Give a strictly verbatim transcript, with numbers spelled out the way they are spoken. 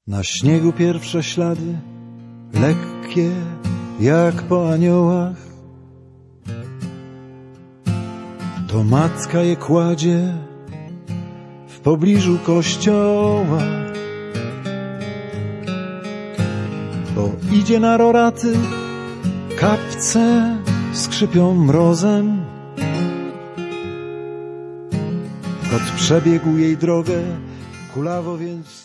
Na śniegu pierwsze ślady, lekkie jak po aniołach. To matka je kładzie w pobliżu kościoła, bo idzie na roraty, kapce skrzypią mrozem. Kot przebiegł jej drogę kulawo, więc